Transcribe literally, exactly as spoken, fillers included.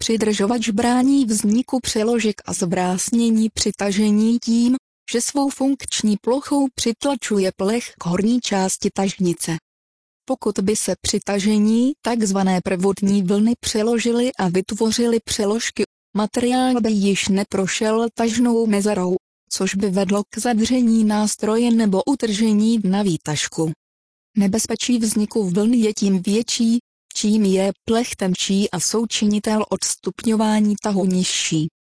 přidržovač brání vzniku přeložek a zvrásnění při tažení tím, že svou funkční plochou přitlačuje plech k horní části tažnice. Pokud by se při tažení tzv. Prvotní vlny přeložily a vytvořily přeložky, materiál by již neprošel tažnou mezerou, což by vedlo k zadření nástroje nebo utržení dna výtažku. Nebezpečí vzniku vln je tím větší, čím je plech tenčí a součinitel odstupňování tahu nižší.